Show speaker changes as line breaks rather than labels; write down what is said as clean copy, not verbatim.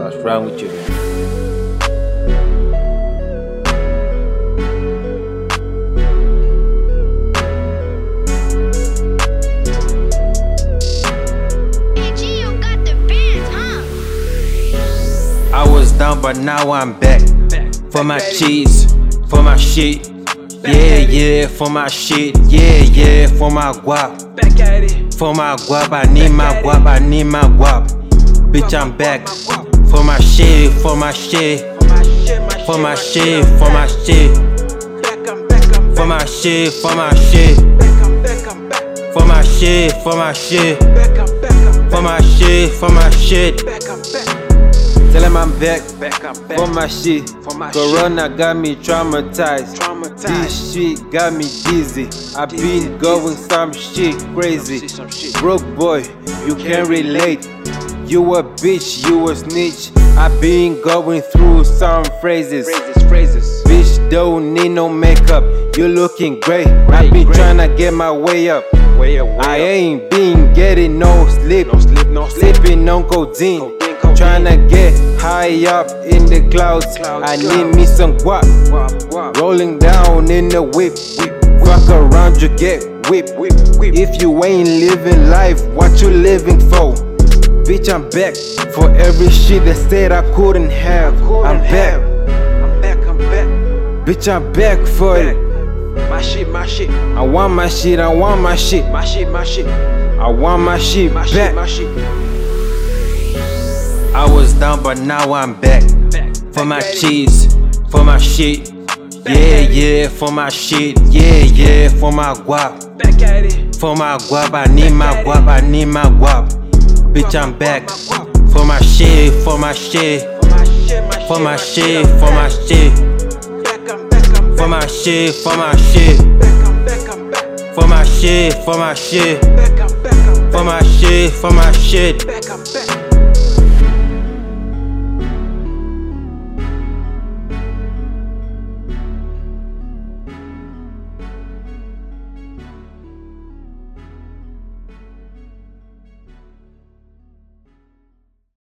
What's wrong with you? I was down, but now I'm back. For my cheese, for my shit. Yeah, for my shit. Yeah, for my guap. For my guap, I need my guap, I need my guap. Bitch, I'm back. For my shit, for my shit. For my shit, for my shit. For my shit, for my shit. For my shit, for my shit. For my shit, for my shit. Tell him I'm back for my shit. Corona got me traumatized. This shit got me dizzy. I been going some shit crazy. Broke boy, you can't relate. You a bitch, you a snitch. I been going through some phrases. Bitch don't need no makeup. You looking great. I been tryna get my way up. I ain't been getting no sleep. Sleeping on codeine. Tryna get high up in the clouds. I need me some guap. Rolling down in the whip. Fuck around, you get whipped. If you ain't living life, what you living for? Bitch, I'm back for every shit that said I couldn't have. I'm back. Bitch, I'm back for it.
My shit.
I want my shit, I want my shit.
My shit.
I want my shit back.
My shit.
I was down, but now I'm back. For my cheese, for my shit. Yeah, for my shit. Yeah, for my guap. For my guap, I need my guap, I need my guap. Bitch, I'm back. For my shit, for my shit. For my shit, for my shit. For my shit, for my shit. For my shit, for my shit. For my shit, for my shit.